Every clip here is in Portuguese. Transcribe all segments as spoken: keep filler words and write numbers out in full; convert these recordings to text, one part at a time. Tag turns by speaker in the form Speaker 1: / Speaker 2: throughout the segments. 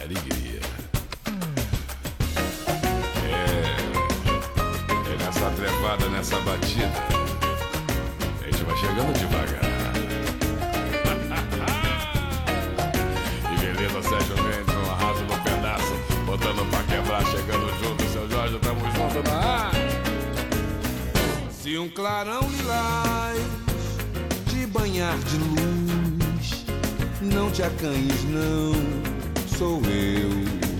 Speaker 1: alegria. É, é nessa trevada, nessa batida, a gente vai chegando devagar. E beleza, Sérgio Mendes, um arraso no pedaço, botando pra quebrar, chegando junto, seu Jorge, tamo junto na ar. Se um clarão lilás te banhar de luz, não te acanhes não, sou eu.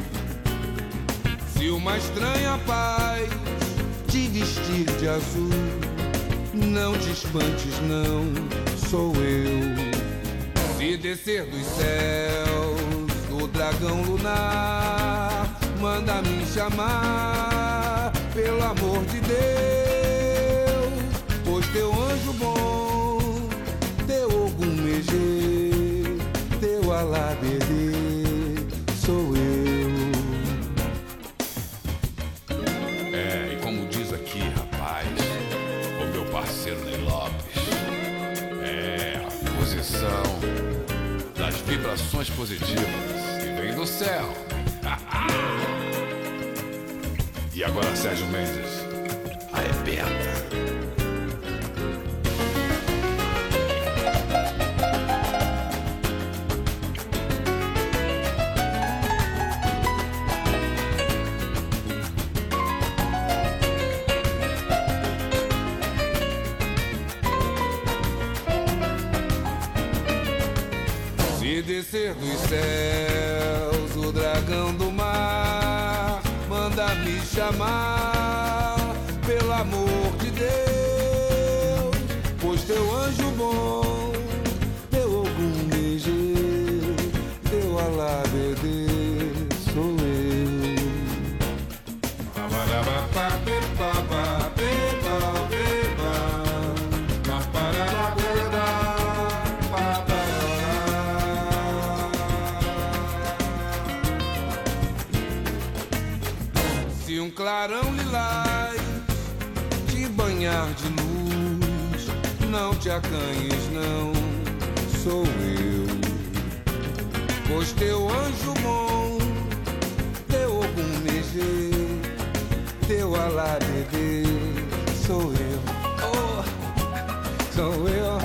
Speaker 1: Se uma estranha paz te vestir de azul, não te espantes não, sou eu. Se descer dos céus o dragão lunar, manda me chamar, pelo amor de Deus, pois teu anjo bom, teu Ogum Megê, teu Alá-Dedê, sou eu. É, e como diz aqui, rapaz, o meu parceiro Ney Lopes, é a posição das vibrações positivas que vem do céu. E agora, Sérgio Mendes, arrebenta.
Speaker 2: Se descer dos céus o dragão do mar, manda me chamar, pelo amor de Deus, pois teu anjo bom, teu Ogum Megê, teu Alá-Dedê, sou eu. Se um clarão lilás te banhar de luz, não te acanhes não, sou eu. Pois teu anjo bom, teu Ogum Megê, teu Alá-Dedê, sou eu. Oh, sou eu.